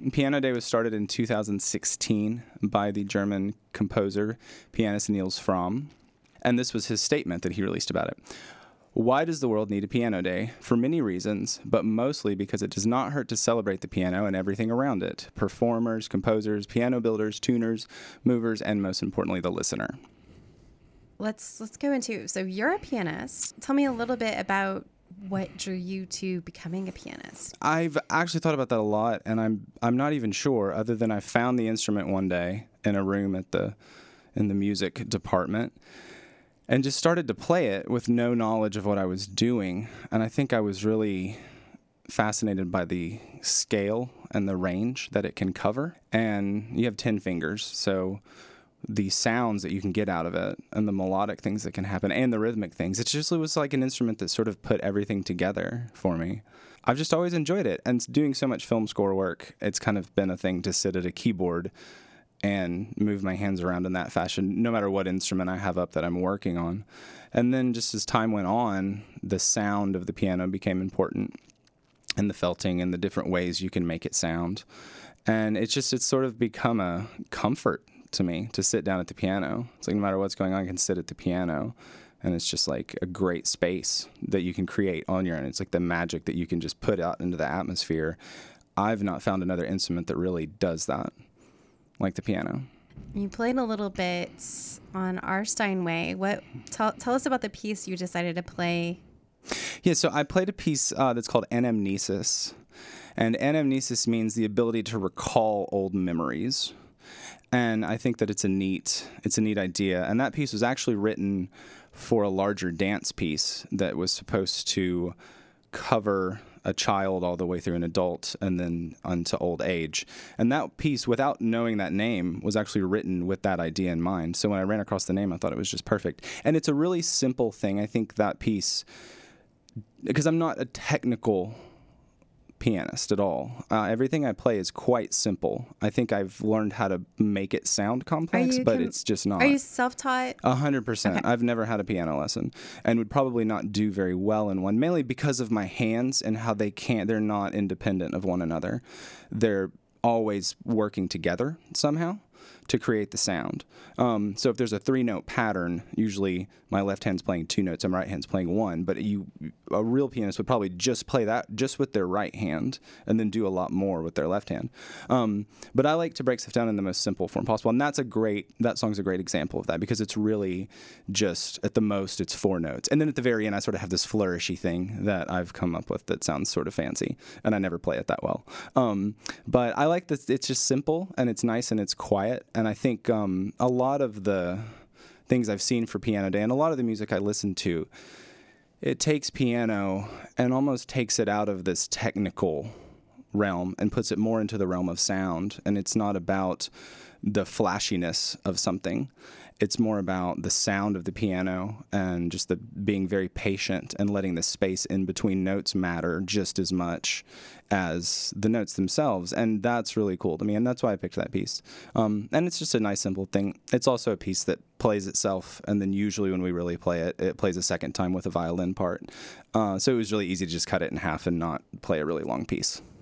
Piano Day was started in 2016 by the German composer, pianist Niels Fromm. And this was his statement that he released about it. Why does the world need a piano day? For many reasons, but mostly because it does not hurt to celebrate the piano and everything around it. Performers, composers, piano builders, tuners, movers, and most importantly, the listener. Let's go into, so you're a pianist. Tell me a little bit about what drew you to becoming a pianist. I've actually thought about that a lot, and I'm not even sure, other than I found the instrument one day in a room in the music department. And just started to play it with no knowledge of what I was doing. And I think I was really fascinated by the scale and the range that it can cover. And you have 10 fingers, so the sounds that you can get out of it and the melodic things that can happen and the rhythmic things. It was like an instrument that sort of put everything together for me. I've just always enjoyed it. And doing so much film score work, it's kind of been a thing to sit at a keyboard and move my hands around in that fashion, no matter what instrument I have up that I'm working on. And then just as time went on, the sound of the piano became important, and the felting and the different ways you can make it sound. And it's sort of become a comfort to me to sit down at the piano. It's like no matter what's going on, I can sit at the piano, and it's just like a great space that you can create on your own. It's like the magic that you can just put out into the atmosphere. I've not found another instrument that really does that like the piano. You played a little bit on our Steinway. Tell us about the piece you decided to play. Yeah, so I played a piece that's called Anamnesis. And anamnesis means the ability to recall old memories. And I think that it's a neat idea. And that piece was actually written for a larger dance piece that was supposed to cover a child all the way through an adult and then onto old age. And that piece, without knowing that name, was actually written with that idea in mind. So when I ran across the name, I thought it was just perfect. And it's a really simple thing. I think that piece, because I'm not a technical pianist at all. Everything I play is quite simple. I think I've learned how to make it sound complex, but it's just not. Are you self-taught? 100%. Okay. I've never had a piano lesson and would probably not do very well in one, mainly because of my hands and how they're not independent of one another. They're always working together somehow to create the sound. So if there's a 3-note pattern, usually my left hand's playing 2 notes and my right hand's playing 1, but a real pianist would probably just play that just with their right hand and then do a lot more with their left hand. But I like to break stuff down in the most simple form possible, and that song's a great example of that, because it's really just, at the most, it's 4 notes. And then at the very end, I sort of have this flourishy thing that I've come up with that sounds sort of fancy, and I never play it that well. But I like that it's just simple, and it's nice, and it's quiet, and I think a lot of the things I've seen for Piano Day and a lot of the music I listen to, it takes piano and almost takes it out of this technical realm and puts it more into the realm of sound. And it's not about the flashiness of something. It's more about the sound of the piano and just the being very patient and letting the space in between notes matter just as much as the notes themselves. And that's really cool to me, and that's why I picked that piece. And it's just a nice, simple thing. It's also a piece that plays itself, and then usually when we really play it, it plays a second time with a violin part. So it was really easy to just cut it in half and not play a really long piece.